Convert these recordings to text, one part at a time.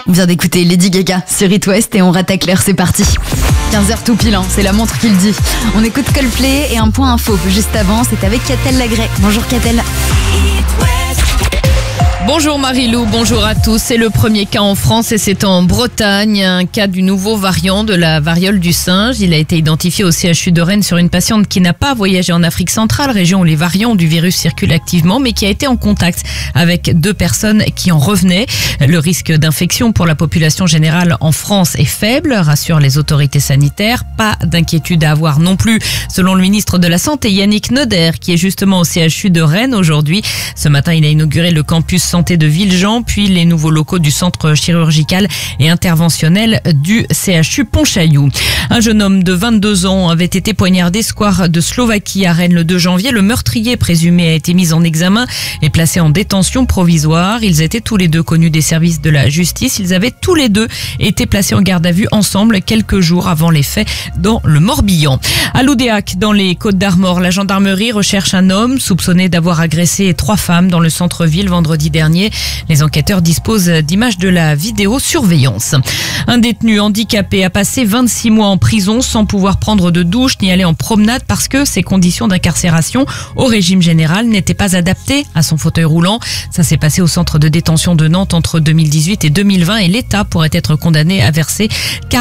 On vient d'écouter Lady Gaga sur It West et on rattaque l'heure, c'est parti. 15h tout pile, c'est la montre qui le dit. On écoute Coldplay et un point info. Juste avant, c'est avec Catel Lagré. Bonjour Catel. Bonjour Marilou, bonjour à tous. C'est le premier cas en France et c'est en Bretagne, un cas du nouveau variant de la variole du singe. Il a été identifié au CHU de Rennes sur une patiente qui n'a pas voyagé en Afrique centrale, région où les variants du virus circulent activement, mais qui a été en contact avec 2 personnes qui en revenaient. Le risque d'infection pour la population générale en France est faible, rassurent les autorités sanitaires. Pas d'inquiétude à avoir non plus, selon le ministre de la Santé Yannick Noder, qui est justement au CHU de Rennes aujourd'hui. Ce matin, il a inauguré le campus santé de Villejean, puis les nouveaux locaux du centre chirurgical et interventionnel du CHU Pontchaillou. Un jeune homme de 22 ans avait été poignardé square de Slovaquie à Rennes le 2 janvier. Le meurtrier présumé a été mis en examen et placé en détention provisoire. Ils étaient tous les deux connus des services de la justice. Ils avaient tous les deux été placés en garde à vue ensemble quelques jours avant les faits dans le Morbihan. À Loudéac, dans les Côtes-d'Armor, la gendarmerie recherche un homme soupçonné d'avoir agressé 3 femmes dans le centre-ville vendredi dernier. Les enquêteurs disposent d'images de la vidéosurveillance. Un détenu handicapé a passé 26 mois en prison sans pouvoir prendre de douche ni aller en promenade parce que ses conditions d'incarcération au régime général n'étaient pas adaptées à son fauteuil roulant. Ça s'est passé au centre de détention de Nantes entre 2018 et 2020 et l'État pourrait être condamné à verser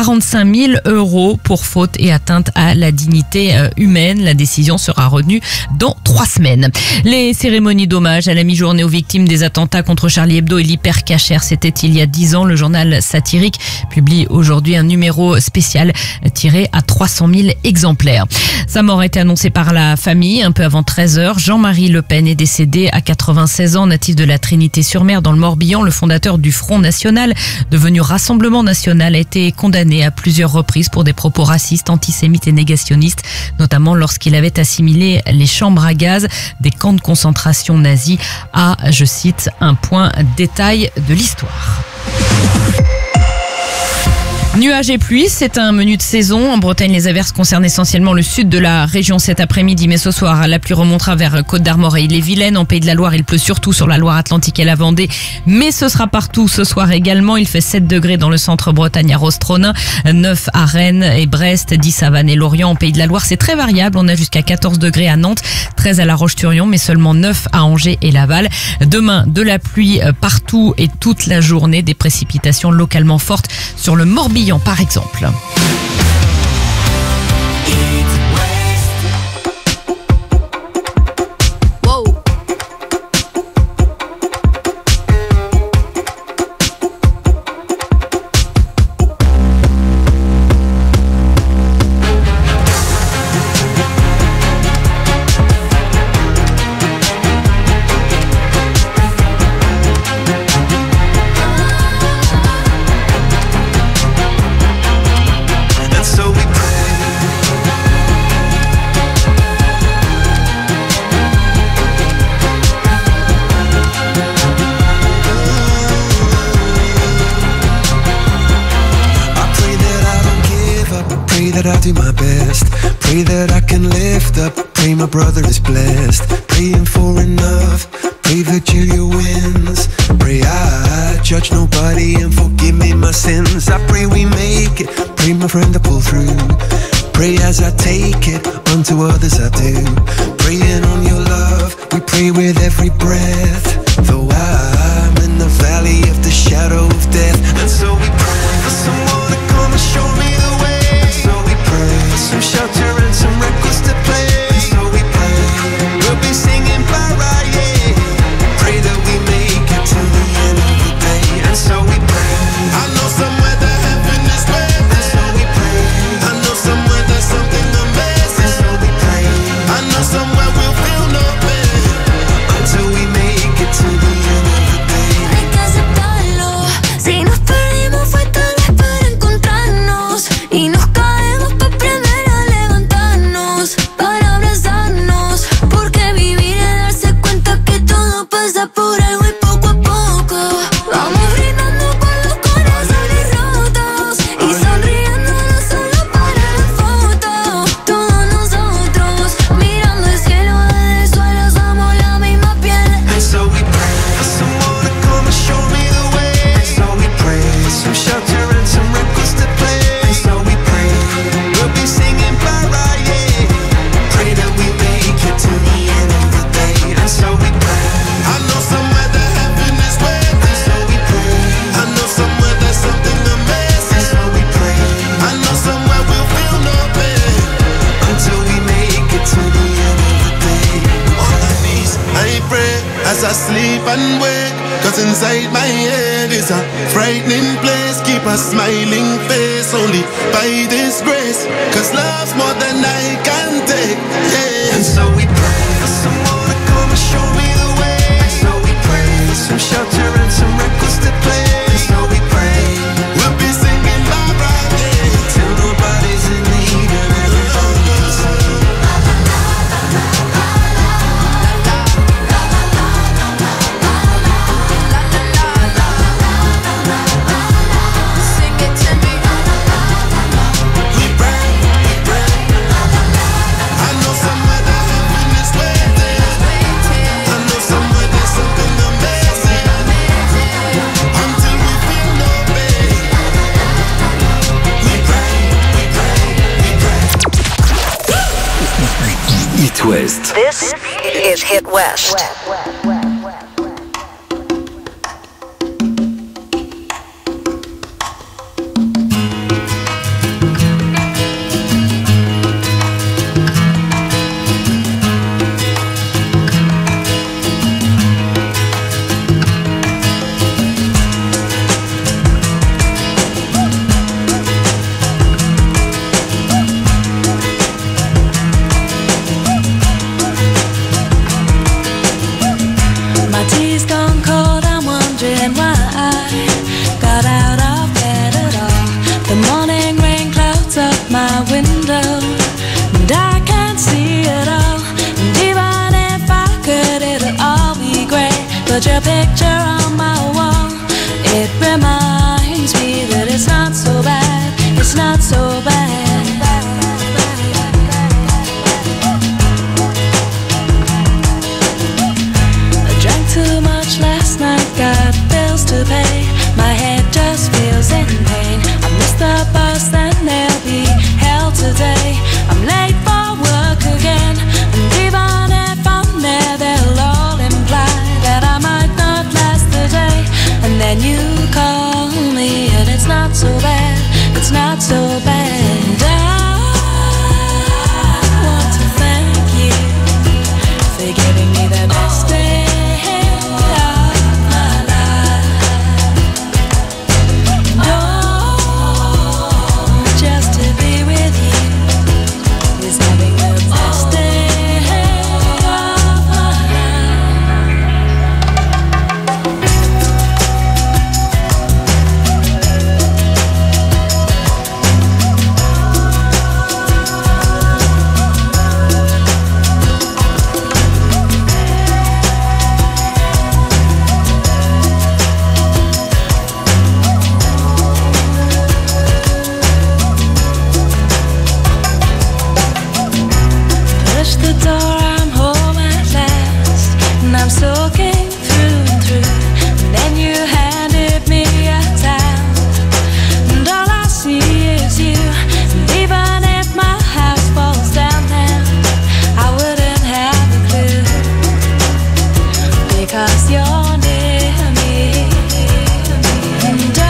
45 000 € pour faute et atteinte à la dignité humaine. La décision sera retenue dans 3 semaines. Les cérémonies d'hommage à la mi-journée aux victimes des attentats contre Charlie Hebdo et l'hypercachère, c'était il y a 10 ans. Le journal satirique publie aujourd'hui un numéro spécial tiré à 300 000 exemplaires. Sa mort a été annoncée par la famille un peu avant 13h. Jean-Marie Le Pen est décédé à 96 ans, natif de la Trinité-sur-Mer dans le Morbihan. Le fondateur du Front National, devenu Rassemblement National, a été condamné à plusieurs reprises pour des propos racistes, antisémites et négationnistes, notamment lorsqu'il avait assimilé les chambres à gaz des camps de concentration nazis à, je cite, un point détail de l'histoire. Nuages et pluie, c'est un menu de saison. En Bretagne, les averses concernent essentiellement le sud de la région cet après-midi, mais ce soir, la pluie remontera vers Côtes-d'Armor et Ille-et-Vilaine. En Pays de la Loire, il pleut surtout sur la Loire-Atlantique et la Vendée, mais ce sera partout ce soir également. Il fait 7 degrés dans le centre Bretagne à Rostronin, 9 à Rennes et Brest, 10 à Vannes et Lorient. En Pays de la Loire, c'est très variable. On a jusqu'à 14 degrés à Nantes, 13 à La Roche-sur-Yon, mais seulement 9 à Angers et Laval. Demain, de la pluie partout et toute la journée, des précipitations localement fortes sur le Morbihan par exemple. That I do my best, pray that I can lift up, pray my brother is blessed, praying for enough, pray that Julia wins, pray I judge nobody and forgive me my sins, I pray we make it, pray my friend to pull through, pray as I take it, unto others I do, praying on your love, we pray with every breath, though I'm in the valley of the shadow of death, and so we pray for someone to come and show me the way. Some shelter and some records to play. So we pray, we'll be singing Mariah. Pray that we make it to the end of the day. And so we pray, I know somewhere that heaven is waiting. And so we pray, I know somewhere there's something amazing. And so we pray, I know somewhere we'll feel no pain until we make it to the end of the day. Ricas de palo, as I sleep and wake. Cause inside my head is a frightening place. Keep a smiling face only by this grace. Cause love's more than I can take, yeah. And so we pray for someone to come and show me the way. And so we pray for some shelter and some records to play. And so we pray we'll be singing bye bye day till nobody's in need and everybody's singing. It West. This is Hit West. Your picture on my wall, it reminds me that it's not so bad, it's not so bad. I drank too much last night, got bills to pay, my head just feels in pain. I missed the bus and there'll be hell today. I'm late for work again, and even if I'm there, they'll all imply that I might not last the day. And then you call me and it's not so bad, it's not so bad. I want to thank you for giving me the best day of my life. Oh, just to be with you is having the best day of my push the door, I'm home at last, and I'm soaking through and through. And then you handed me a towel, and all I see is you. And even if my house falls down now, I wouldn't have a clue, because you're near me. And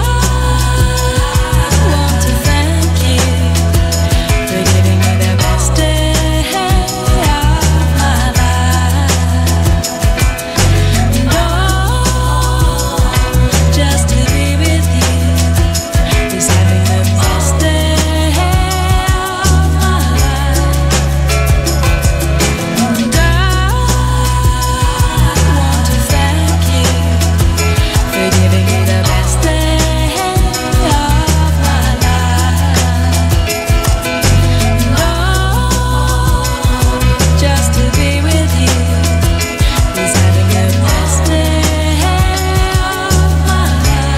I want to thank you for giving me the best day of my life. And oh, just to be with you is having the best day of my life. And I want to thank you for giving me the best day of my life. And oh, just to be with you is having the best day of my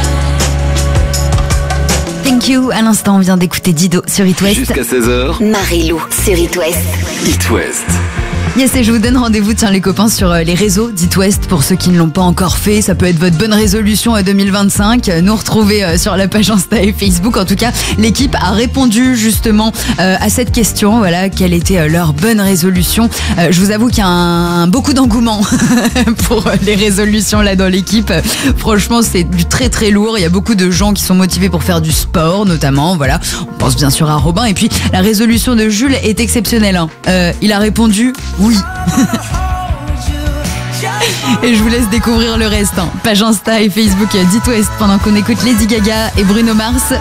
life. Thank you. À l'instant, on vient d'écouter Dido sur It West. Jusqu'à 16h, Marie-Lou sur It West. It West. Yes, et je vous donne rendez-vous, tiens les copains, sur les réseaux d'It West pour ceux qui ne l'ont pas encore fait. Ça peut être votre bonne résolution à 2025. Nous retrouver sur la page Insta et Facebook. En tout cas, l'équipe a répondu justement à cette question. Voilà, quelle était leur bonne résolution. Je vous avoue qu'il y a beaucoup d'engouement pour les résolutions là dans l'équipe. Franchement, c'est du très très lourd. Il y a beaucoup de gens qui sont motivés pour faire du sport, notamment. Voilà, on pense bien sûr à Robin. Et puis la résolution de Jules est exceptionnelle. Il a répondu oui. Et je vous laisse découvrir le reste. Page Insta et Facebook d'It West pendant qu'on écoute Lady Gaga et Bruno Mars.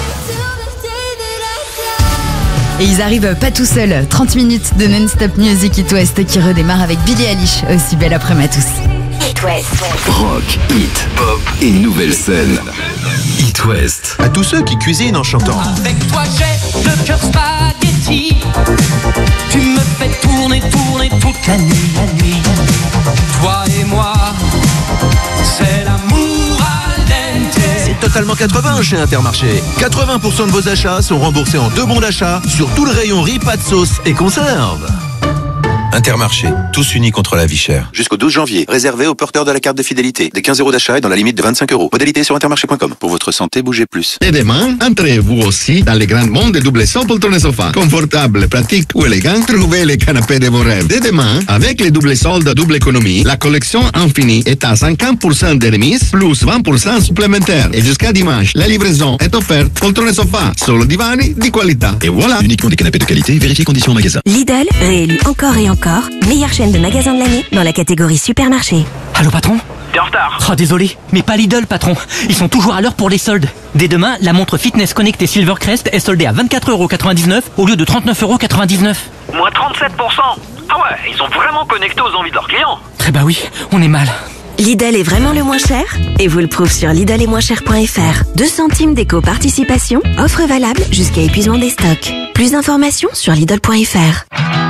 Et ils arrivent pas tout seuls. 30 minutes de non-stop music It West qui redémarre avec Billie Eilish. Aussi belle après-midi à tous. It West. Rock, hit, pop et nouvelle scène. It West. À tous ceux qui cuisinent en chantant. Avec toi j'ai le cœur spaghetti. Tu me fais tourner toute la nuit. Toi et moi, c'est l'amour al dente. C'est totalement 80 chez Intermarché. 80% de vos achats sont remboursés en 2 bons d'achat sur tout le rayon riz, pâtes, sauces et conserves. Intermarché, tous unis contre la vie chère. Jusqu'au 12 janvier, réservé aux porteurs de la carte de fidélité. Des 15 € d'achat et dans la limite de 25 €. Modalité sur intermarché.com. Pour votre santé, bougez plus. Et demain, entrez-vous aussi dans les grands mondes de double sol poltron et sofa. Confortable, pratique ou élégant, trouvez les canapés de vos rêves. Dès demain, avec les double soldes de double économie, la collection Infini est à 50% de remise, plus 20% supplémentaire. Et jusqu'à dimanche, la livraison est offerte poltron et sofa, solo divani di qualità. Et voilà. Uniquement des canapés de qualité, vérifiez conditions en magasin. Lidl, réélu encore et encore, meilleure chaîne de magasins de l'année dans la catégorie supermarché. Allô patron ? T'es en retard. Oh désolé, mais pas Lidl patron. Ils sont toujours à l'heure pour les soldes. Dès demain, la montre fitness connectée Silvercrest est soldée à 24,99 € au lieu de 39,99 €. Moins 37%. Ah ouais, ils sont vraiment connectés aux envies de leurs clients. Eh bah oui, on est mal. Lidl est vraiment le moins cher et vous le prouve sur lidl-est-moins-cher.fr. 2 centimes d'éco-participation, offre valable jusqu'à épuisement des stocks. Plus d'informations sur lidl.fr.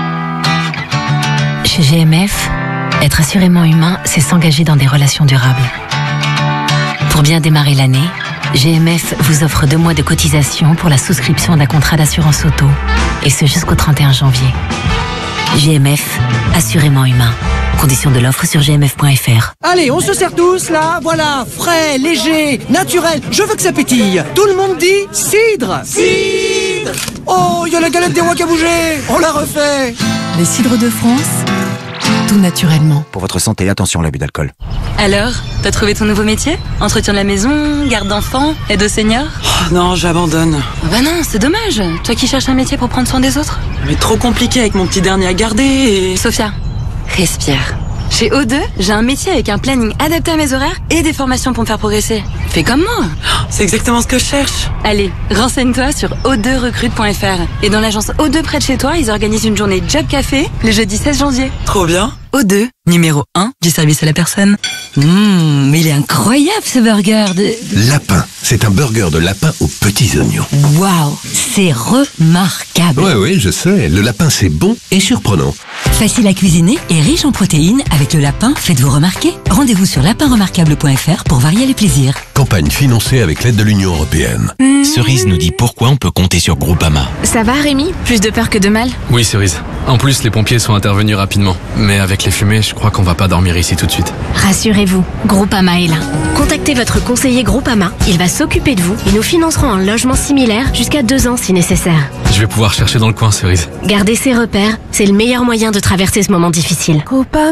Chez GMF, être assurément humain, c'est s'engager dans des relations durables. Pour bien démarrer l'année, GMF vous offre 2 mois de cotisation pour la souscription d'un contrat d'assurance auto. Et ce jusqu'au 31 janvier. GMF, assurément humain. Conditions de l'offre sur gmf.fr. Allez, on se sert tous là, voilà, frais, léger, naturel, je veux que ça pétille. Tout le monde dit cidre. Cidre. Oh, il y a la galette des rois qui a bougé, on la refait. Les cidres de France, tout naturellement. Pour votre santé, attention à l'abus d'alcool. Alors, t'as trouvé ton nouveau métier ? Entretien de la maison, garde d'enfants, aide aux seniors ? Oh, non, j'abandonne. Bah non, c'est dommage. Toi qui cherches un métier pour prendre soin des autres. Mais trop compliqué avec mon petit dernier à garder et... Sophia, respire. Chez O2, j'ai un métier avec un planning adapté à mes horaires et des formations pour me faire progresser. Fais comme moi. C'est exactement ce que je cherche. Allez, renseigne-toi sur o2recrute.fr. Et dans l'agence O2 près de chez toi, ils organisent une journée Job Café le jeudi 16 janvier. Trop bien. O2, numéro 1 du service à la personne. Mais il est incroyable ce burger de... Lapin, c'est un burger de lapin aux petits oignons. Waouh, c'est remarquable. Oui, je sais. Le lapin, c'est bon et surprenant. Facile à cuisiner et riche en protéines, avec le lapin, faites-vous remarquer. Rendez-vous sur lapinremarquable.fr pour varier les plaisirs. Campagne financée avec l'aide de l'Union européenne. Cerise nous dit pourquoi on peut compter sur Groupama. Ça va Rémi ? Plus de peur que de mal ? Oui Cerise. En plus, les pompiers sont intervenus rapidement. Mais avec les fumées, je crois qu'on va pas dormir ici tout de suite. Rassurez-vous, Groupama est là. Contactez votre conseiller Groupama, il va s'occuper de vous et nous financerons un logement similaire jusqu'à 2 ans si nécessaire. Je vais pouvoir chercher dans le coin, Cerise. Gardez ses repères, c'est le meilleur moyen de traverser ce moment difficile.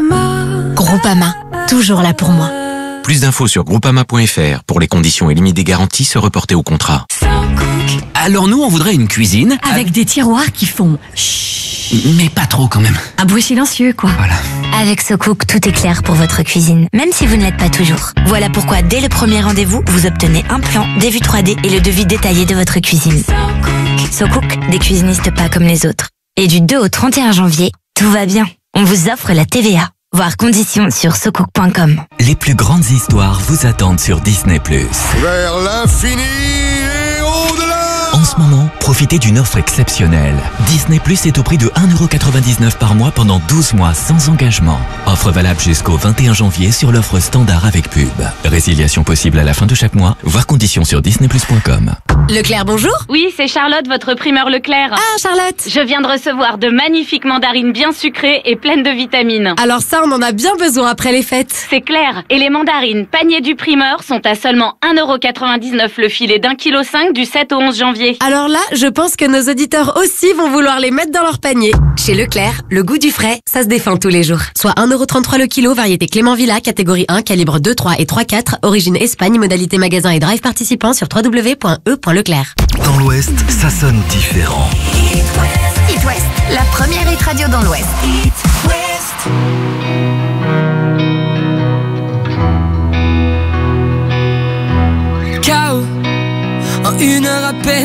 Groupama, toujours là pour moi. Plus d'infos sur groupama.fr. Pour les conditions et limites des garanties, se reporter au contrat. Alors nous, on voudrait une cuisine... Avec des tiroirs qui font... Chut. Mais pas trop quand même. Un bruit silencieux, quoi. Voilà. Avec SoCook, tout est clair pour votre cuisine, même si vous ne l'êtes pas toujours. Voilà pourquoi, dès le premier rendez-vous, vous obtenez un plan, des vues 3D et le devis détaillé de votre cuisine. SoCook, des cuisinistes pas comme les autres. Et du 2 au 31 janvier, tout va bien. On vous offre la TVA. Voir conditions sur socook.com. Les plus grandes histoires vous attendent sur Disney+. Vers l'infini et au-delà. En ce moment, profitez d'une offre exceptionnelle. Disney Plus est au prix de 1,99 € par mois pendant 12 mois sans engagement. Offre valable jusqu'au 21 janvier sur l'offre standard avec pub. Résiliation possible à la fin de chaque mois. Voir conditions sur disneyplus.com. Leclerc, bonjour. Oui, c'est Charlotte, votre primeur Leclerc. Ah, Charlotte. Je viens de recevoir de magnifiques mandarines bien sucrées et pleines de vitamines. Alors ça, on en a bien besoin après les fêtes. C'est clair. Et les mandarines panier du primeur sont à seulement 1,99 € le filet d'1,5 kg du 7 au 11 janvier. Alors là, je pense que nos auditeurs aussi vont vouloir les mettre dans leur panier. Chez Leclerc, le goût du frais, ça se défend tous les jours. Soit 1,33 € le kilo, variété Clément Villa, catégorie 1, calibre 2, 3 et 3/4, origine Espagne, modalité magasin et drive participant sur www.e.leclerc. Dans l'Ouest, ça sonne différent. It West, la première hit radio dans l'Ouest.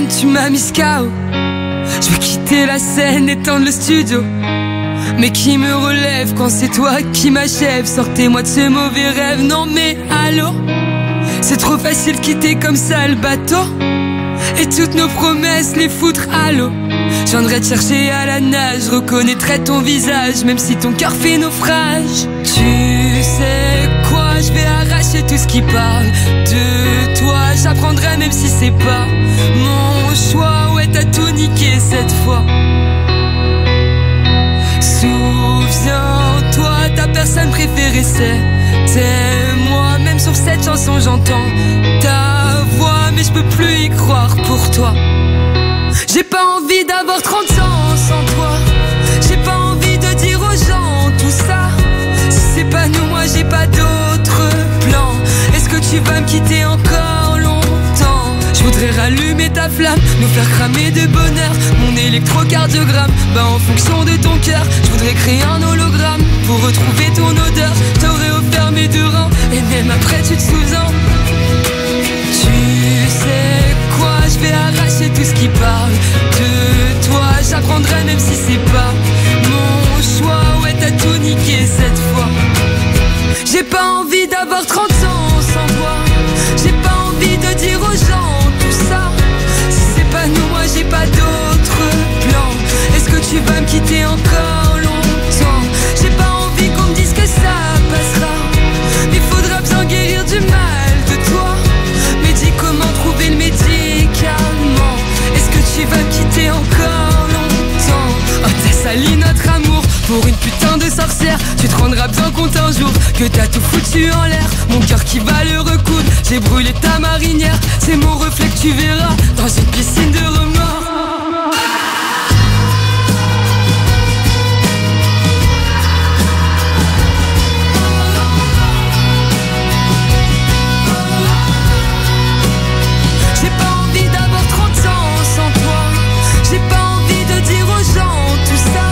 peine, tu m'as mis KO. Je veux quitter la scène, éteindre le studio. Mais qui me relève quand c'est toi qui m'achève? Sortez-moi de ce mauvais rêve, non mais allô? C'est trop facile de quitter comme ça le bateau et toutes nos promesses les foutre à l'eau. Je viendrai te chercher à la nage, reconnaîtrai ton visage même si ton cœur fait naufrage. Tu sais quoi, je vais arracher tout ce qui parle de toi. J'apprendrai même si c'est pas mon choix. Ouais, t'as tout niqué cette fois. Souviens-toi, ta personne préférée c'était moi. Même sur cette chanson j'entends ta voix, mais je peux plus y croire pour toi. J'ai pas envie d'avoir 30 ans sans toi. J'ai pas envie de dire aux gens tout ça. Si c'est pas nous, moi j'ai pas d'autre plan. Est-ce que tu vas me quitter encore longtemps? Je voudrais rallumer ta flamme, nous faire cramer de bonheur. Mon électrocardiogramme, bah en fonction de ton cœur. Je voudrais créer un hologramme pour retrouver ton odeur. T'aurais offert mes 2 reins et même après tu te souviens. Tu sais quoi, je vais arracher tout ce qui parle de toi. J'apprendrai même si c'est pas mon choix. Ouais, t'as tout niqué cette fois. J'ai pas envie d'avoir 30 ans sans toi. J'ai pas envie de dire aux gens tout ça. Si c'est pas nous, moi j'ai pas d'autre plan. Est-ce que tu vas me quitter encore longtemps? J'ai pas envie qu'on me dise que ça passera. Il faudra bien guérir du mal de toi. Mais dis comment trouver le médicament. Est-ce que tu vas me quitter encore longtemps? Oh, t'as sali notre amour pour une putain de sorcière. Tu te rendras bien compte un jour que t'as tout foutu en l'air. Mon cœur qui va le recoudre, j'ai brûlé ta marinière. C'est mon reflet que tu verras dans une piscine de remords. J'ai pas envie d'avoir 30 ans sans toi. J'ai pas envie de dire aux gens tout ça.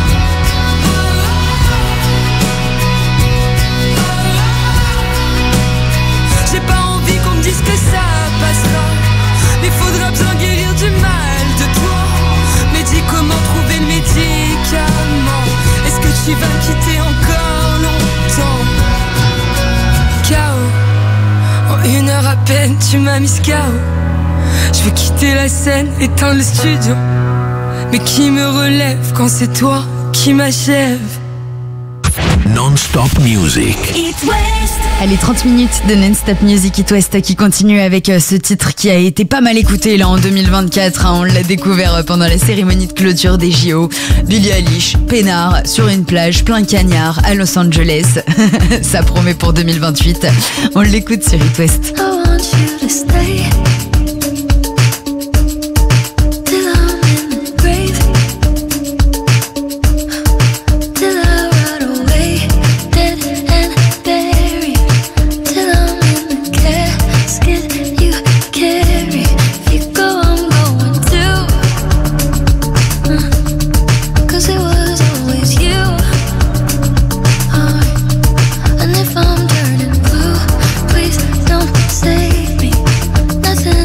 J'ai pas envie qu'on me dise que ça passera. Mais faudra bien guérir du mal de toi. Mais dis comment trouver le médicament. Est-ce que tu vas me quitter encore longtemps? KO, en 1 heure à peine tu m'as mis KO. Je veux quitter la scène, éteindre le studio. Mais qui me relève quand c'est toi qui m'achève? Non-stop music. Allez, 30 minutes de Non-Stop Music It West qui continue avec ce titre qui a été pas mal écouté là en 2024. On l'a découvert pendant la cérémonie de clôture des JO. Billie Eilish, peinard, sur une plage, plein cagnard à Los Angeles. Ça promet pour 2028. On l'écoute sur It West. I want you to stay. Nothing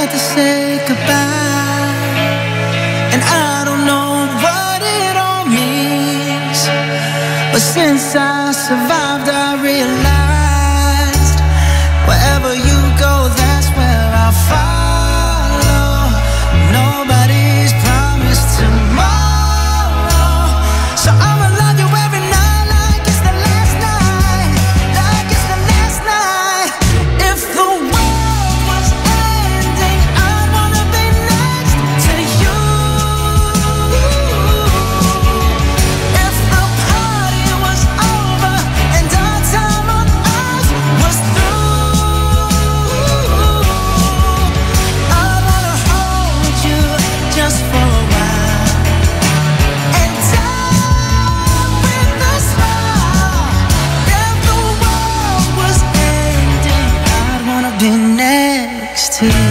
had to say goodbye, and I don't know what it all means, but since I survived I realized wherever you go, that's where I'll follow. Nobody's promised tomorrow, so I'ma love you every night like it's the last night, like it's the last night. If the world was ending, I'd wanna be next to you. If the party was over and our time on earth was through, I wanna hold you just for a while and die with a smile. If the world was ending, I'd wanna be next to you.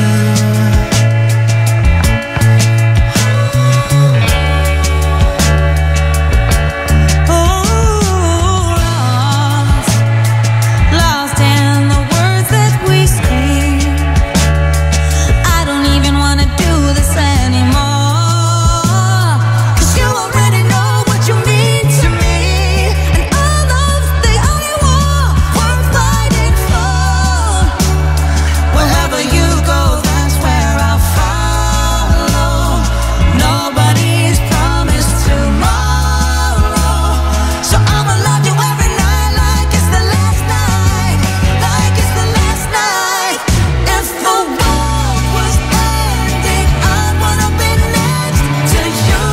Lost in the words that we speak. I don't even wanna do this anymore, 'cause you already know what you mean to me, and our love's the only war worth fighting for. Wherever you go, that's where I'll follow. Nobody's promised tomorrow, so I'ma love you every night like it's the last night, like it's the last night. If the world was ending, I'd wanna be next to you.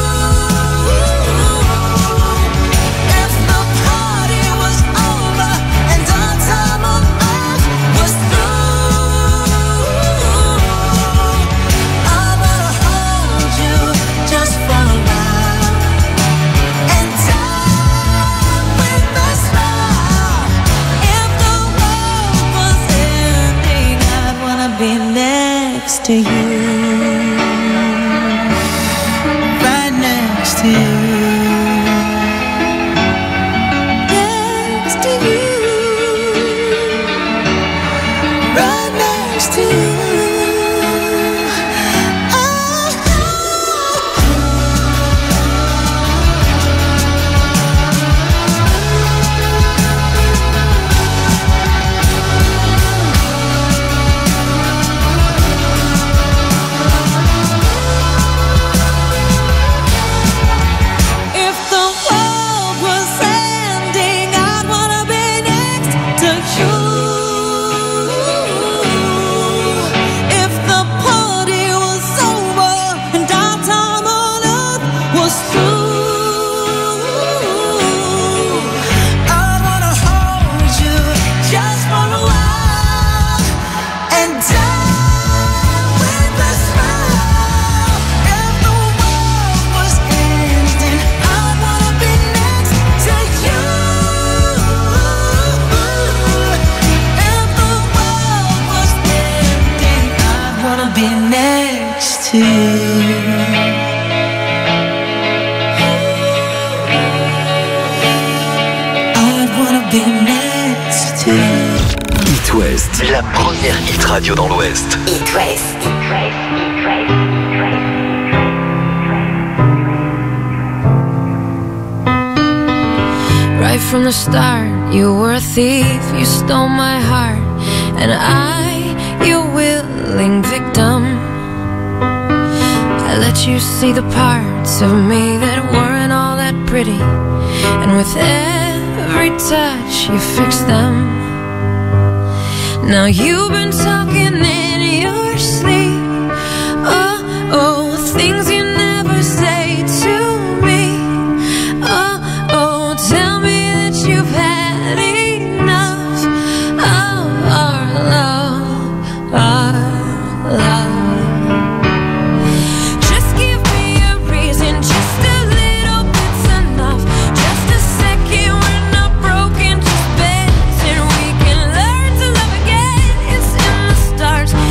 If the party was over and our time on earth was through, I wanna hold you just for a while and die with a smile. If the world was ending, I'd wanna be next to you. Right next to you. Next to you. Right next to you. If the world was ending, I'd wanna be next to you. If the party was over and our time on earth was through, I wanna hold you just for a while and die with a smile. If the world was ending, I wanna be next to you. If the world was ending, I wanna be next to you. I'd wanna be next to you. It West, la première hit radio dans l'Ouest. It West. right from the start, you were a thief, you stole my heart, and I, your willing victim. I let you see the parts of me that weren't all that pretty, and with every touch you fixed them. Now you've been talking in your sleep, oh, things you never say to me. Oh, tell me that you've had enough of our love, our love. Just give me a reason, just a little bit's enough. Just a second, we're not broken, just bends, and we can learn to love again. It's in the stars.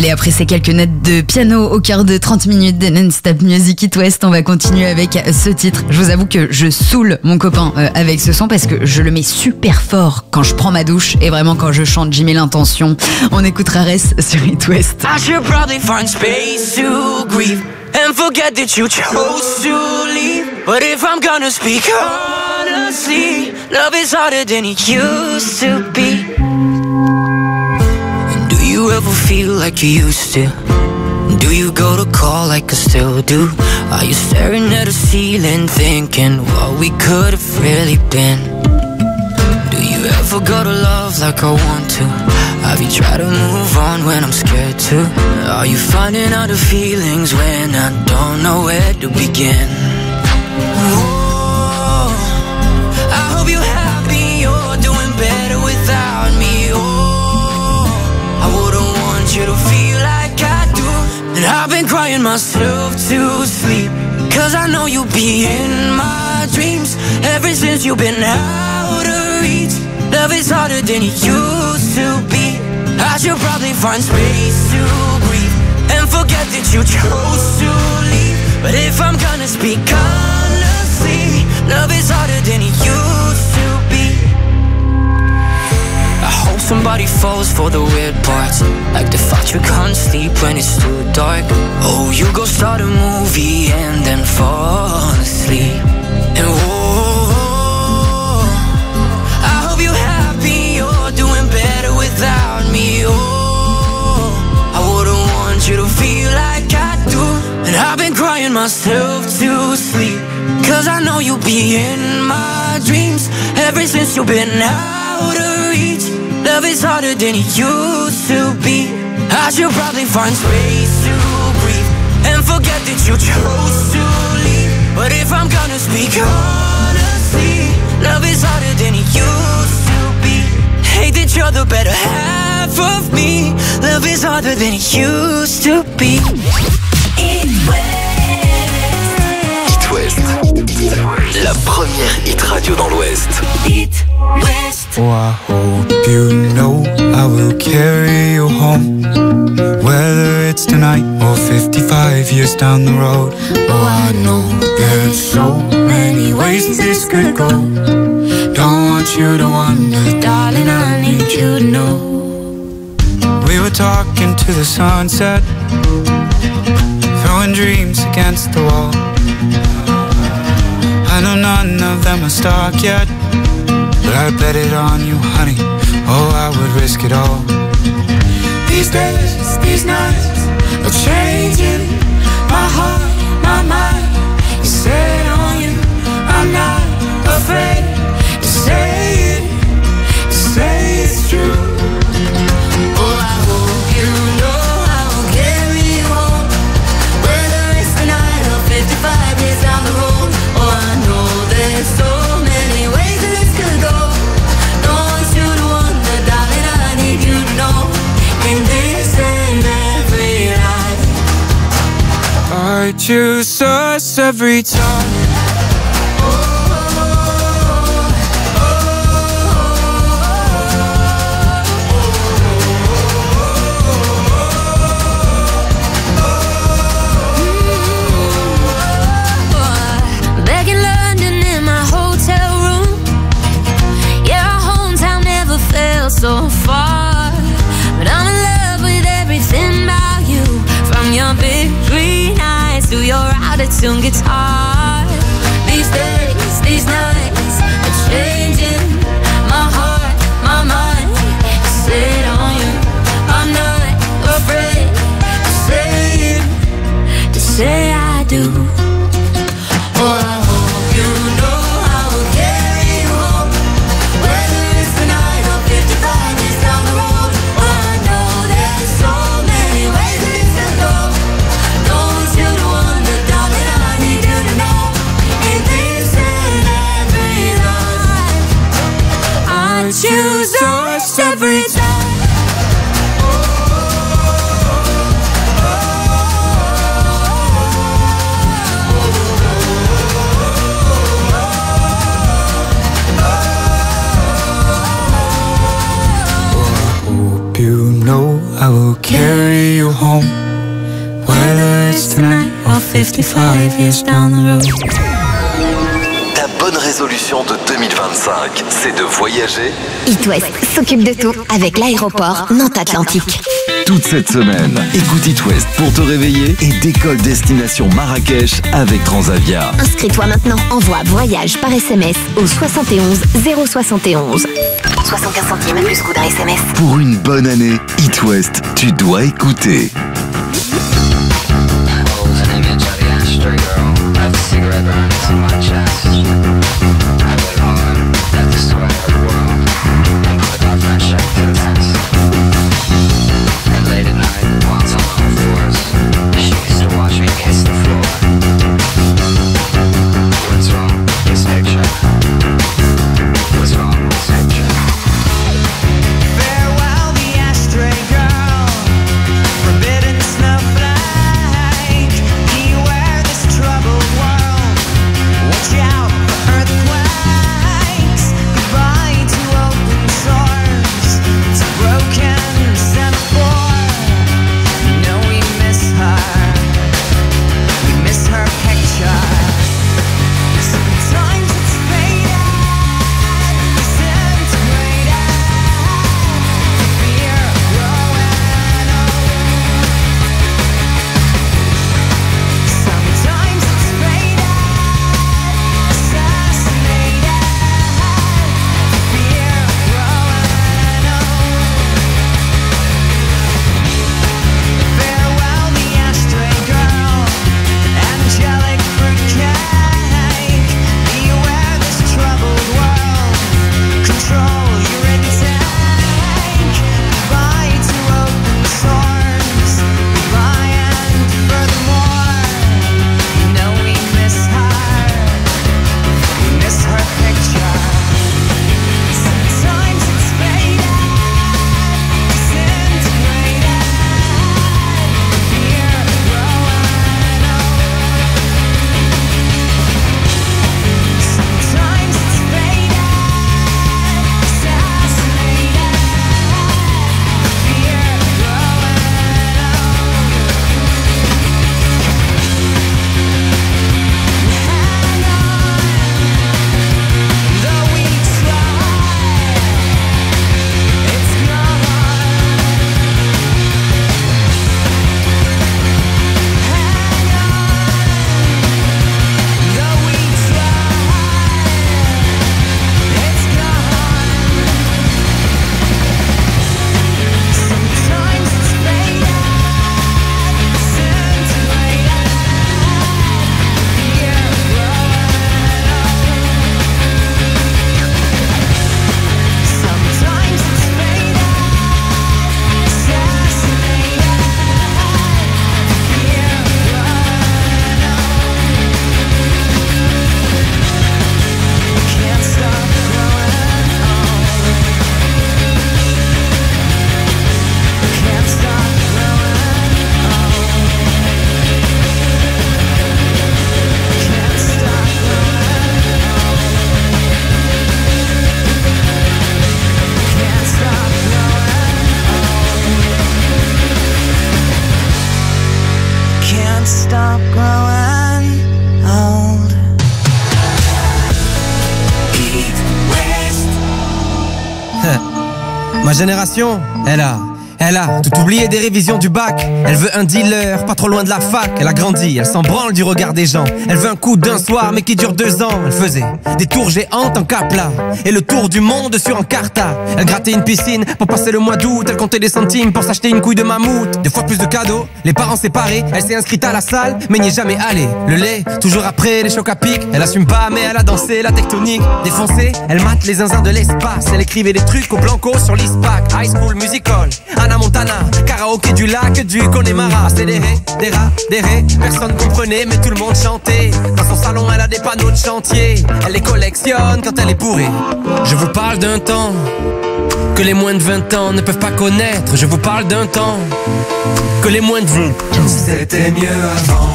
Et après ces quelques notes de piano au cœur de 30 minutes de non-stop music It West, on va continuer avec ce titre. Je vous avoue que je saoule mon copain avec ce son parce que je le mets super fort quand je prends ma douche et vraiment quand je chante, j'y mets l'intention. On écoutera Rest sur It West. I should probably find space to grieve and forget that you chose to leave. But if I'm gonna speak honestly, love is harder than it used to be. And do you ever feel like you used to? Do you go to call like I still do? Are you staring at the ceiling thinking what we could have really been? Do you ever go to love like I want to? Have you tried to move on when I'm scared to? Are you finding out the feelings when I don't know where to begin? Oh, I hope you're happy, you're doing better without me. Oh, I wouldn't want you to feel like I do. And I've been crying myself to sleep, cause I know you'll be in my dreams. Ever since you've been out of reach, love is harder than it used to be. I should probably find space to breathe and forget that you chose to leave. But if I'm gonna speak honestly, love is harder than it used to be. I hope somebody falls for the weird parts, like the fact you can't sleep when it's too dark. Oh, you go start a movie and then fall asleep. And whoa, I hope you're happy, you're doing better without me. Oh, I wouldn't want you to feel like I do. And I've been crying myself to sleep, cause I know you'll be in my dreams. Ever since you've been out of reach, love is harder than it used to be. I should probably find space to breathe and forget that you chose to leave. But if I'm gonna speak honestly, love is harder than it used to be. Hate that you're the better half of me. Love is harder than it used to be. It West, la première hit radio dans l'Ouest. It West. Oh, I hope you know I will carry you home, whether it's tonight or 55 years down the road. Oh, I know there's so many ways this could go. Don't want you to wonder, darling, I need you to know. We were talking to the sunset, throwing dreams against the wall. I know none of them are stuck yet, but I bet it on you, honey. Oh, I would risk it all. These days, these nights are changing my heart, my mind is set on you. I'm not afraid to say it's true. Oh, I hope you know I will carry you home, whether it's tonight or 55 years down the road. Oh, I know there's so many ways that this could go. Don't want you to wonder, darling, I need you to know. In this and every life, I choose us every time. So far, but I'm in love with everything about you, from your big green eyes to your out-of-tune guitar. These days, these nights are changing my heart, my mind is set on you. I'm not afraid to say I do. Oh, I hope you know I will carry you home, whether it's tonight or 55 years down the road. Oh, I know there's so many ways that it could go. Don't want you to wonder, darling, I need you to know. In this and every life, I choose us every time. I will carry you home, whether it's tonight or 55 years down the road. Ta bonne résolution de 2025, c'est de voyager. It West s'occupe de tout avec l'aéroport Nantes-Atlantique. Toute cette semaine, écoute It West pour te réveiller et décolle destination Marrakech avec Transavia. Inscris-toi maintenant. Envoie voyage par SMS au 71 071. 75 centimes plus coût d'un SMS. Pour une bonne année, It West, tu dois écouter. Ma génération, elle a tout oublié des révisions du bac. Elle veut un dealer, pas trop loin de la fac. Elle a grandi, elle s'en branle du regard des gens. Elle veut un coup d'un soir, mais qui dure 2 ans. Elle faisait des tours géantes en Capla et le tour du monde sur Encarta. Elle grattait une piscine pour passer le mois d'août. Elle comptait des centimes pour s'acheter une couille de mammouth. 2 fois plus de cadeaux, les parents séparés. Elle s'est inscrite à la salle, mais n'y est jamais allée. Le lait, toujours après les chocs à pic. Elle assume pas, mais elle a dansé la tectonique. Défoncée, elle mate les zinzins de l'espace. Elle écrivait des trucs au blanco sur l'ISPAC. High School Musical, Anna Montana, karaoké du lac du Connemara. C'est des rats, personne comprenait mais tout le monde chantait. Dans son salon elle a des panneaux de chantier. Elle les collectionne quand elle est bourrée. Je vous parle d'un temps que les moins de 20 ans ne peuvent pas connaître. Je vous parle d'un temps que les moins de 20 ans. C'était mieux avant,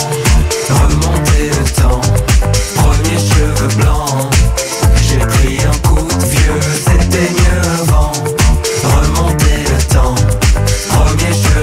remonter le temps. Premier cheveux blancs, j'ai pris un coup de vieux. C'était mieux avant, remonter le temps. Premier cheveux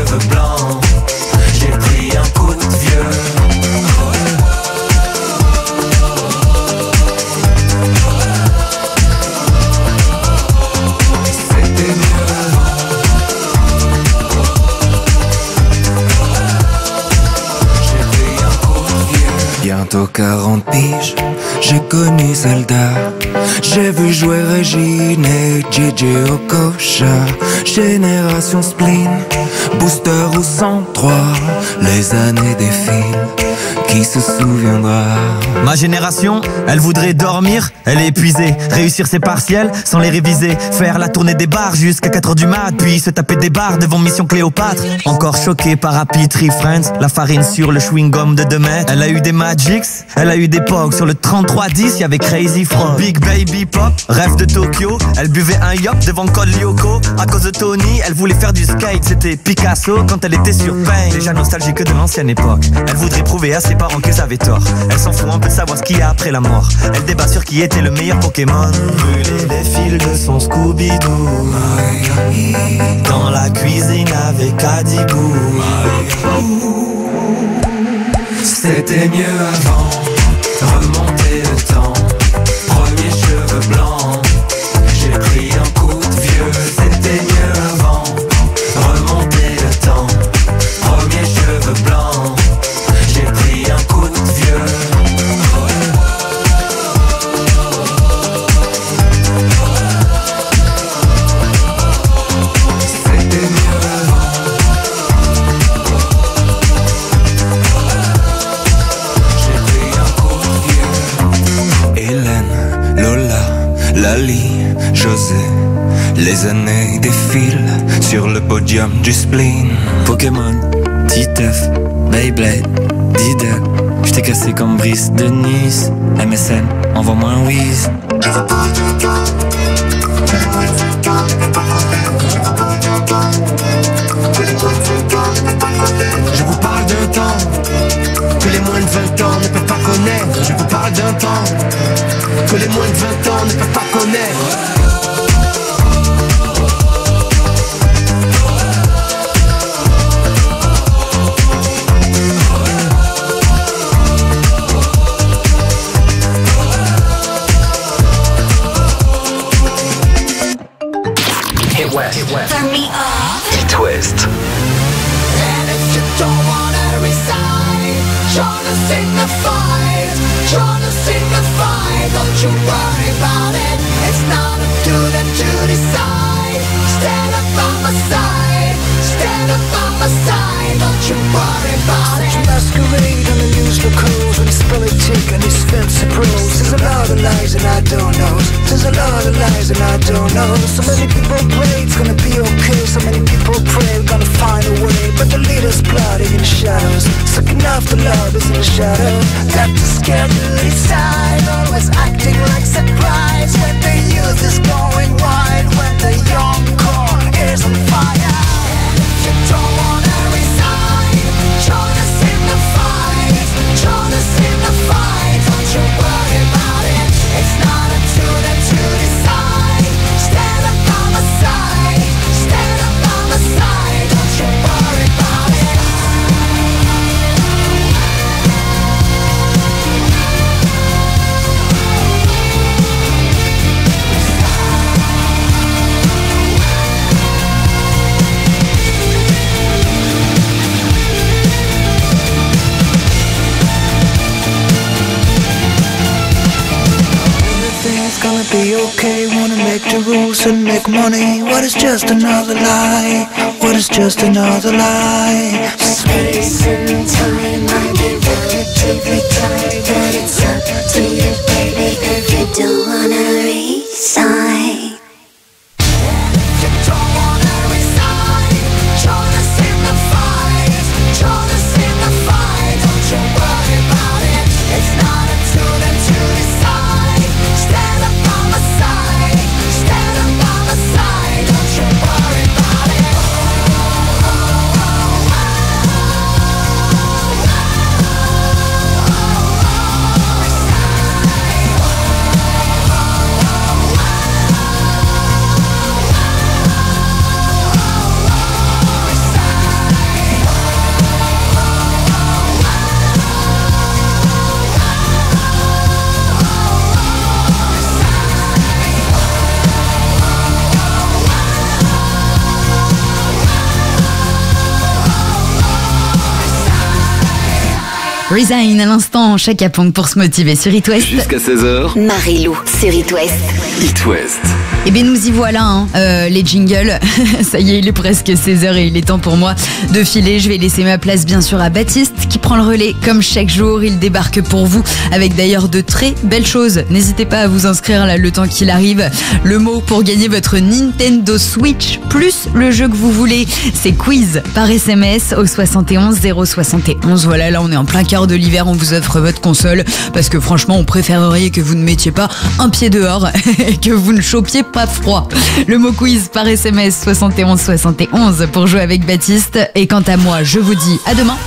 bientôt 40 piges, j'ai connu Zelda. J'ai vu jouer Régine et JJ Okocha. Génération spleen, booster ou 103. Les années défilent, qui se souviendra? Ma génération, elle voudrait dormir, elle est épuisée. Réussir ses partiels sans les réviser. Faire la tournée des bars jusqu'à 4h du mat. Puis se taper des bars devant Mission Cléopâtre. Encore choqué par Happy Tree Friends. La farine sur le chewing-gum de 2 mètres. Elle a eu des Magics, elle a eu des Pogs. Sur le 3310, y'avait Crazy Frog. Big Baby Pop, rêve de Tokyo. Elle buvait un yop devant Code Lyoko. À cause de Tony, elle voulait faire du skate. C'était Picasso quand elle était sur Pain. Déjà nostalgique de l'ancienne époque. Elle voudrait prouver à ses parents qu'ils avaient tort. Elle s'en fout un peu de savoir ce qu'il y a après la mort. Elle débat sur qui était le meilleur Pokémon. Brûler les fils de son Scooby-Doo dans la cuisine avec Adibou. C'était mieux avant, remonter le temps. Premier cheveux blancs, j'ai pris un coup de vieux. C'était mieux avant, remonter le temps. Premier cheveux blancs, j'ai pris un coup de vieux. C'était mieux avant. J'ai pris un coup de vieux. Hélène, Lola, Lali, José. Les années défilent sur le podium du spleen. Pokémon, Titeuf, Beyblade, Diddle. J't'ai cassé comme Brice de Nice. MSN, envoie-moi un whiz. Je vous parle d'un temps que les moins de 20 ans ne peuvent pas connaître. Je vous parle d'un temps que les moins de 20 ans ne peuvent pas connaître. Turn me off. It West. And if you don't wanna resign, tryna signify, don't you worry about it. It's not up to them to decide. Stand up by my side, stand up by my side, don't you worry about it. Such masquerade on the news locals when it's politic and it's fancy pros. There's a lot of lies and I don't know. There's a lot of lies and I don't know. So many people pray it's gonna be okay. So many people pray we're gonna find a way. But the leaders plotting in the shadows, sucking off the lovers in the shadow. Got to scare you inside, always acting like surprise when the youth is going wild, when the young core is on fire. And if you don't wanna resign, tryna signify, don't you worry about it. It's not up to them to decide. Stand up by my side, stand up by my side, don't you worry about it. Everything's gonna be okay. Wanna make the rules and make money. What is just another lie? What is just another lie? Space and time, I'd be ready to retire, but it's up to you, baby, if you don't wanna resign. Resign à l'instant, Chaka Ponk pour se motiver sur It West. Jusqu'à 16h. Marie-Lou sur It West. It West. Eh bien nous y voilà, les jingles. Ça y est, il est presque 16h et il est temps pour moi de filer. Je vais laisser ma place bien sûr à Baptiste qui prend le relais. Comme chaque jour, il débarque pour vous avec d'ailleurs de très belles choses. N'hésitez pas à vous inscrire là le temps qu'il arrive. Le mot pour gagner votre Nintendo Switch plus le jeu que vous voulez, c'est quiz par SMS au 71 071. Voilà, là on est en plein cœur de l'hiver, on vous offre votre console parce que franchement on préférerait que vous ne mettiez pas un pied dehors et que vous ne chopiez pas froid. Le mot quiz par SMS 71 71 pour jouer avec Baptiste. Et quant à moi, je vous dis à demain.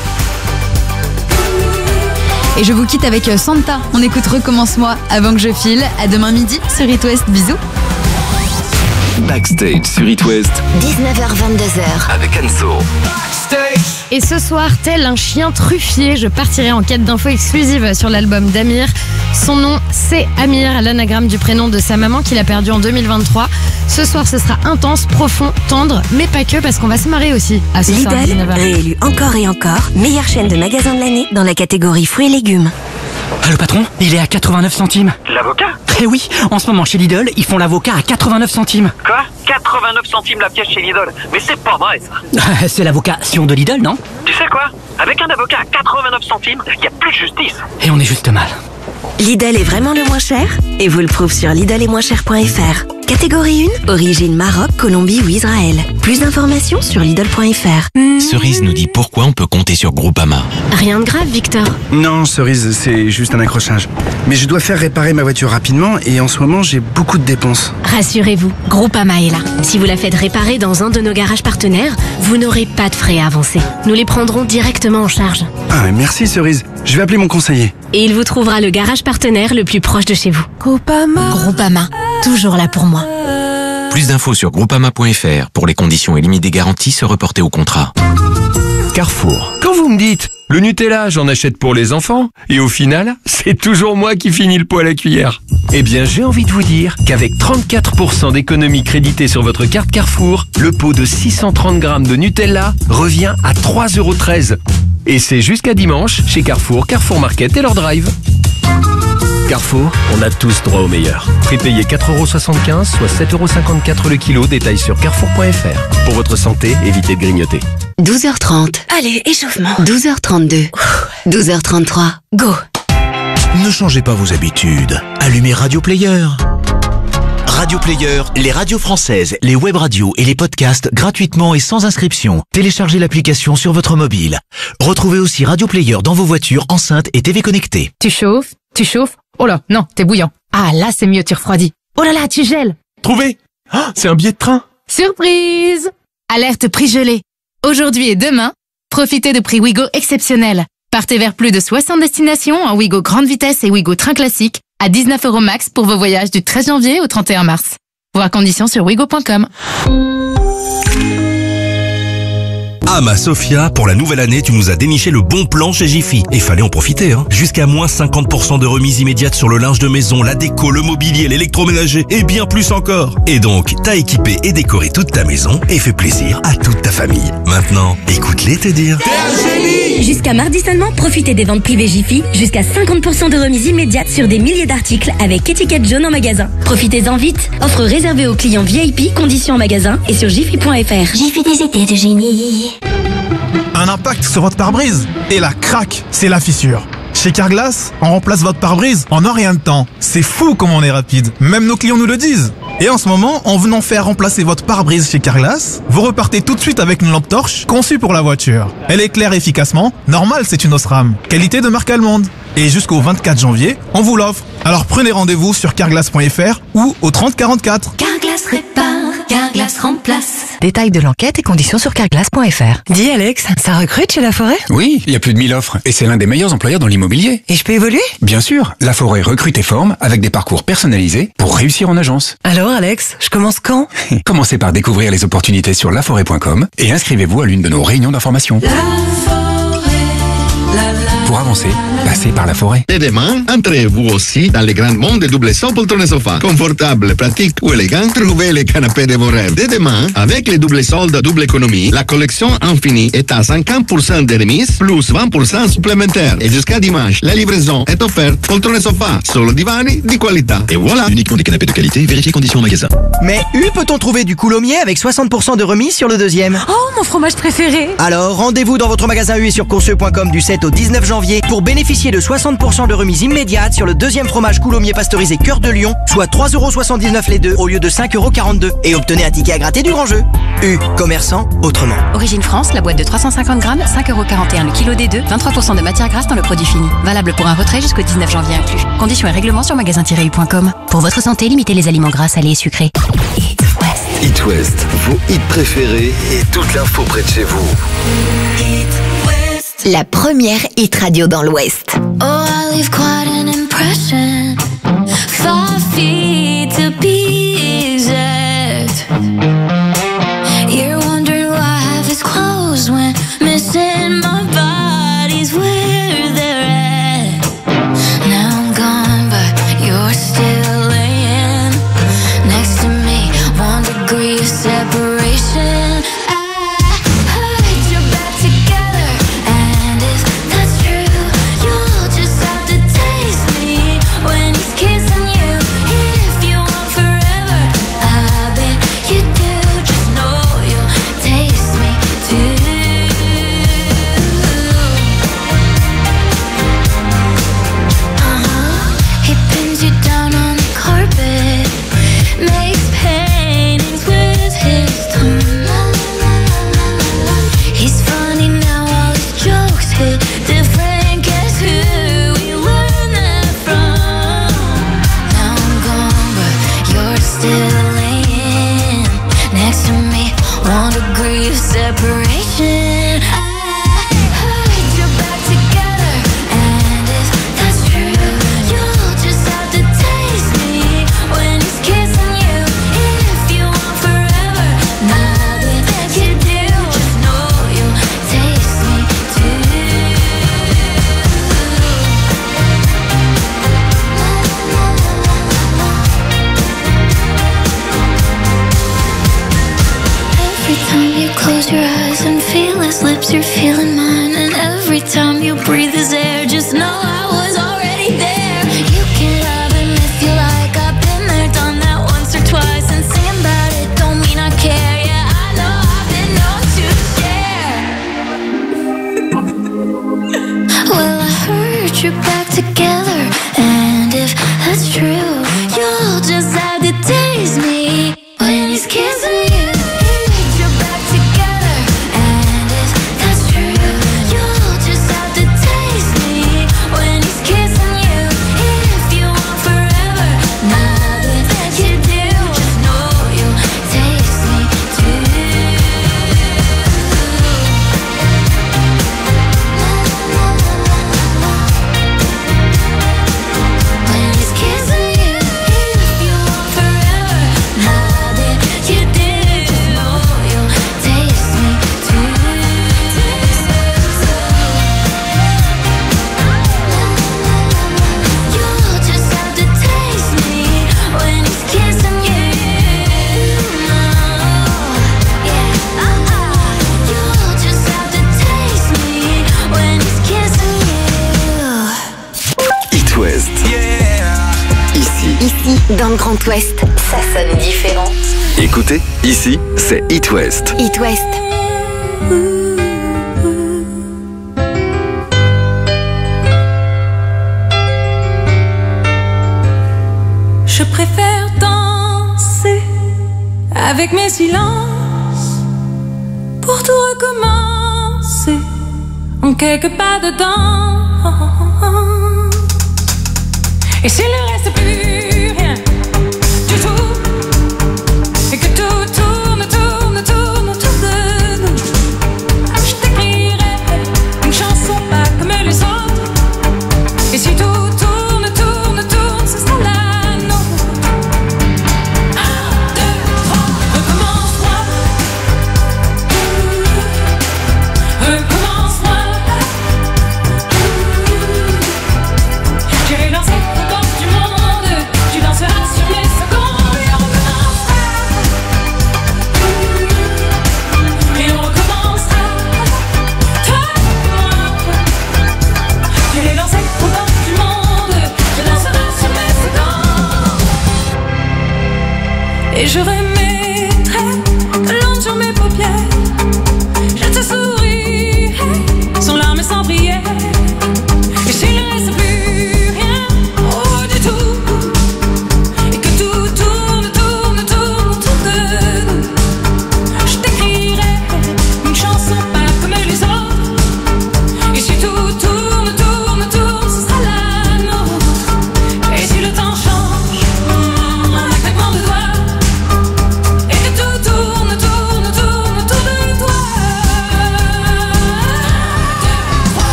Et je vous quitte avec Santa. On écoute Recommence-moi avant que je file. À demain midi sur It West. Bisous. Backstage sur It West. 19h-22h. Avec Anso. Et ce soir, tel un chien truffier, je partirai en quête d'infos exclusives sur l'album d'Amir. Son nom, c'est Amir, l'anagramme du prénom de sa maman qu'il a perdu en 2023. Ce soir, ce sera intense, profond, tendre, mais pas que, parce qu'on va se marrer aussi. À ce soir, Lidl, 19h. réélu encore et encore, meilleure chaîne de magasins de l'année dans la catégorie fruits et légumes. Ah, le patron, il est à 89 centimes. L'avocat? Eh oui, en ce moment chez Lidl, ils font l'avocat à 89 centimes. Quoi? 89 centimes la pièce chez Lidl? Mais c'est pas vrai ça. C'est l'avocat Sion de Lidl, non? Tu sais quoi? Avec un avocat à 89 centimes, y a plus de justice. Et on est juste mal. Lidl est vraiment le moins cher et vous le prouve sur lidlesetmoincher.fr. Catégorie 1, origine Maroc, Colombie ou Israël. Plus d'informations sur lidl.fr. Cerise nous dit pourquoi on peut compter sur Groupama. Rien de grave, Victor. Non, Cerise, c'est juste un accrochage. Mais je dois faire réparer ma voiture rapidement et en ce moment, j'ai beaucoup de dépenses. Rassurez-vous, Groupama est là. Si vous la faites réparer dans un de nos garages partenaires, vous n'aurez pas de frais à avancer. Nous les prendrons directement en charge. Ah, merci Cerise. Je vais appeler mon conseiller. Et il vous trouvera le garage partenaire le plus proche de chez vous. Groupama, toujours là pour moi. Plus d'infos sur groupama.fr. Pour les conditions et limites des garanties, se reporter au contrat. Carrefour. Quand vous me dites, le Nutella, j'en achète pour les enfants, et au final, c'est toujours moi qui finis le pot à la cuillère. Eh bien, j'ai envie de vous dire qu'avec 34% d'économie créditée sur votre carte Carrefour, le pot de 630 grammes de Nutella revient à 3,13 €. Et c'est jusqu'à dimanche chez Carrefour, Carrefour Market et leur drive. Carrefour, on a tous droit au meilleur. Prix payé 4,75 €, soit 7,54 € le kilo. Détail sur carrefour.fr. Pour votre santé, évitez de grignoter. 12h30. Allez, échauffement. 12h32. 12h33. Go. Ne changez pas vos habitudes. Allumez Radio Player. Radio Player, les radios françaises, les web radios et les podcasts gratuitement et sans inscription. Téléchargez l'application sur votre mobile. Retrouvez aussi Radio Player dans vos voitures, enceintes et TV connectées. Tu chauffes. Oh là, non, t'es bouillant. Ah là, c'est mieux, tu refroidis. Oh là là, tu gèles. Trouvé! C'est un billet de train! Surprise! Alerte prix gelé. Aujourd'hui et demain, profitez de prix Ouigo exceptionnels. Partez vers plus de 60 destinations en Ouigo grande vitesse et Ouigo train classique à 19 € max pour vos voyages du 13 janvier au 31 mars. Voir conditions sur ouigo.com. Ah ma Sophia, pour la nouvelle année, tu nous as déniché le bon plan chez Jiffy. Et fallait en profiter, hein. Jusqu'à moins 50% de remise immédiate sur le linge de maison, la déco, le mobilier, l'électroménager et bien plus encore. Et donc, t'as équipé et décoré toute ta maison et fait plaisir à toute ta famille. Maintenant, écoute-les te dire. Jusqu'à mardi seulement, profitez des ventes privées Jiffy. Jusqu'à 50% de remise immédiate sur des milliers d'articles avec étiquette jaune en magasin. Profitez-en vite. Offre réservée aux clients VIP, conditions en magasin et sur jiffy.fr. Jiffy des étés de génie. Un impact sur votre pare-brise et la craque, c'est la fissure. Chez Carglass, on remplace votre pare-brise en un rien de temps. C'est fou comme on est rapide. Même nos clients nous le disent. Et en ce moment, en venant faire remplacer votre pare-brise chez Carglass, vous repartez tout de suite avec une lampe torche conçue pour la voiture. Elle éclaire efficacement. Normal, c'est une Osram. Qualité de marque allemande. Et jusqu'au 24 janvier, on vous l'offre. Alors prenez rendez-vous sur carglass.fr ou au 30 44. Carglass répare, Carglass remplace. Détails de l'enquête et conditions sur carglass.fr. Dis Alex, ça recrute chez La Forêt? Oui, il y a plus de 1000 offres et c'est l'un des meilleurs employeurs dans l'immobilier. Et je peux évoluer? Bien sûr, La Forêt recrute et forme avec des parcours personnalisés pour réussir en agence. Alors Alex, je commence quand? Commencez par découvrir les opportunités sur laforêt.com et inscrivez-vous à l'une de nos réunions d'information. La Forêt, la la. Pour avancer, passez par la forêt. Dès demain, entrez vous aussi dans les grands mondes de double son poltron et sofa. Confortable, pratique ou élégant, trouvez les canapés de vos rêves. Dès demain, avec les doubles soldes double économie, la collection Infini est à 50% de remise plus 20% supplémentaire. Et jusqu'à dimanche, la livraison est offerte poltron et sofa, solo divani di qualità. Et voilà. Uniquement des canapés de qualité, vérifiez conditions en magasin. Mais peut-on trouver du coulommiers avec 60% de remise sur le deuxième? Oh, mon fromage préféré! Alors, rendez-vous dans votre magasin U et sur courseux.com du 7 au 19 janvier pour bénéficier de 60% de remise immédiate sur le deuxième fromage coulommier pasteurisé Cœur de Lion, soit 3,79€ les deux au lieu de 5,42€. Et obtenez un ticket à gratter du grand jeu. U, commerçant autrement. Origine France, la boîte de 350 grammes, 5,41€ le kilo des deux, 23% de matière grasse dans le produit fini. Valable pour un retrait jusqu'au 19 janvier inclus. Conditions et règlements sur magasin-u.com. Pour votre santé, limitez les aliments gras, salés et sucrés. It West, vos hits préférés et toute l'info près de chez vous. La première hit radio dans l'Ouest. Oh, I leave quite an impression. 5 feet to be exact. You're wondering why half is closed when missing my body's where they're at. Now I'm gone, but you're still laying next to me. 1 degree of separation. Separation. Close your eyes and feel his lips, you're feeling mine. And every time you breathe his air, just know I was already there. You can love him if you like, I've been there, done that once or twice. And singing about it don't mean I care. Yeah, I know I've been known to share. Well, I heard you're back together, and if that's true, you'll just have to taste me when he's kissing you. Ici, dans le Grand Ouest, ça sonne différent. Écoutez, ici, c'est It West. It West. Je préfère danser avec mes silences pour tout recommencer en quelques pas dedans. Et si le reste plus rien du tout, et que tout tourne, tourne, tourne autour de nous, je t'écrirai une chanson pas comme les autres. Et si tout tourne, tourne, tourne, ce sera la nôtre. 1, 2, 3, recommence-moi. Recommence-moi.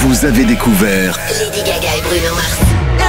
vous avez découvert Lady Gaga et Bruno Mars.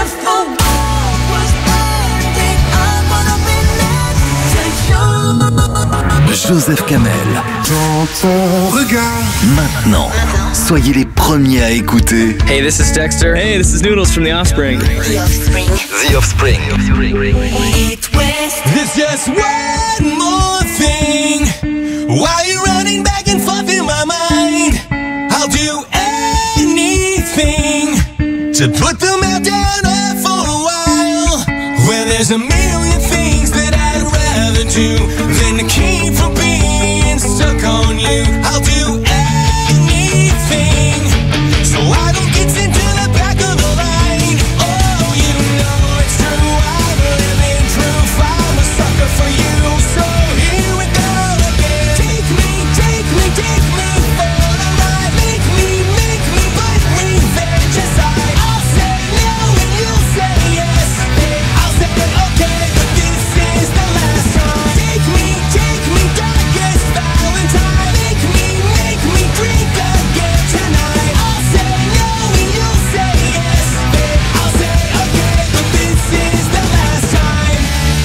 Joseph Kamel. Dans ton regard. Maintenant, soyez les premiers à écouter Hey, this is Dexter. Hey, this is Noodles from The Offspring. The Offspring. There's just one more thing. While you're running back and forth in my mind, I'll do anything to put the meltdown off for a while. When there's a million things that I'd rather do than to keep from being stuck on you. I'll do anything so I don't get sent to the back of the line. Oh, you know it's true, I'm living proof. I'm a sucker for you, so here we go again. Take me for the ride. Make me, but revenge aside. I'll say no and you'll say yes. I'll say okay, but this is the last time. Take me, darkest Valentine. Make me drink again tonight. I'll say no and you'll say yes. I'll say okay, but this is the last time.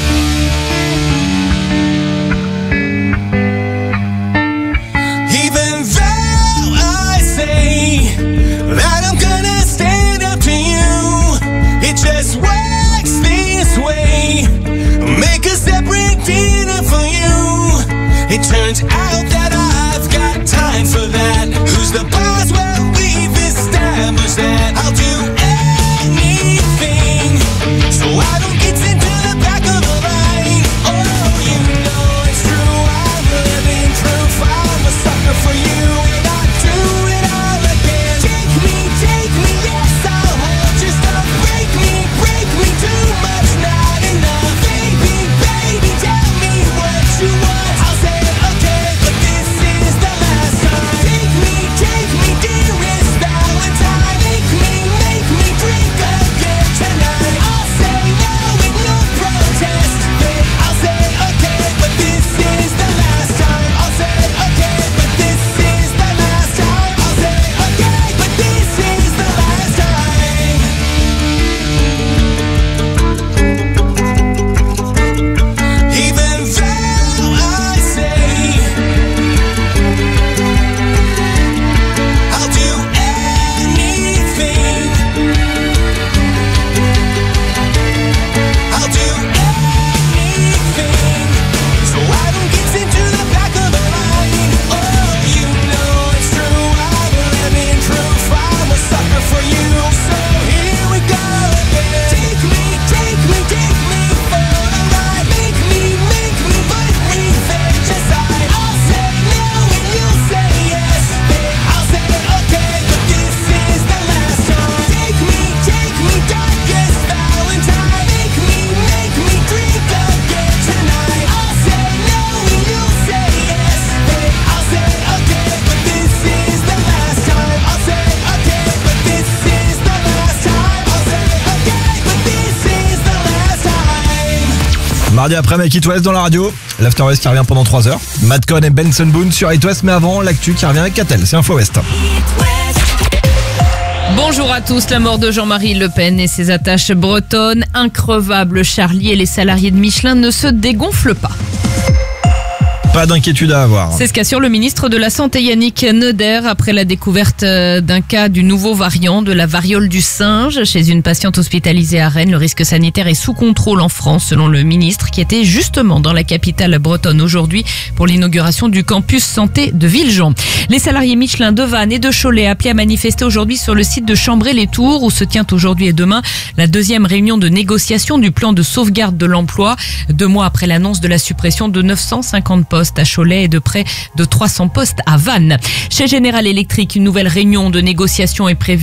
Even though I say that I'm gonna stand up to you, it just works this way. Make a separate dinner for you. It turns out that I've got time for that. Who's the boss? Well, we've established that. I'll do anything so I don't get sent to the back of the line. Oh, you know it's true, I'm living proof. I'm a sucker for you and I do it all again. Take me, yes, I'll hold your stuff. Break me too much, not enough. Baby, tell me what you want. I'll say okay, but this is the last time. Take me, dearest Valentine. Make me drink again tonight. I'll say no and you'll protest. I'll say okay, but this is the last time. I'll say okay, but this is the last time. I'll say okay, but this is the last time. Even though I say I'll do anything, I'll do anything so I don't get sent to the back of the line. Oh, you know it's true, I'm living proof. I'm a sucker for you, so here we go again. Take me for the ride. Make me, but revenge aside. I'll say no and you'll say yes. I'll say okay, but this is the last time. Take me, darkest Valentine. Make me drink again tonight. I'll say no and you'll say yes. I'll say okay, but this is the last time. I'll say okay, but this is the last time. I'll say okay, but this is the last time. Mardi après, avec It West dans la radio. L'After West qui revient pendant 3 heures. Madcon et Benson Boone sur It West, mais avant, l'actu qui revient avec Catel. C'est Info West. Bonjour à tous. La mort de Jean-Marie Le Pen et ses attaches bretonnes. Increvable Charlie et les salariés de Michelin ne se dégonflent pas. Pas d'inquiétude à avoir. C'est ce qu'assure le ministre de la Santé Yannick Neuder après la découverte d'un cas du nouveau variant de la variole du singe chez une patiente hospitalisée à Rennes. Le risque sanitaire est sous contrôle en France selon le ministre qui était justement dans la capitale bretonne aujourd'hui pour l'inauguration du campus santé de Villejean. Les salariés Michelin de Vannes et de Cholet appelés à manifester aujourd'hui sur le site de Chambray-les-Tours où se tient aujourd'hui et demain la deuxième réunion de négociation du plan de sauvegarde de l'emploi. 2 mois après l'annonce de la suppression de 950 postes à Cholet et de près de 300 postes à Vannes. Chez General Electric, une nouvelle réunion de négociation est prévue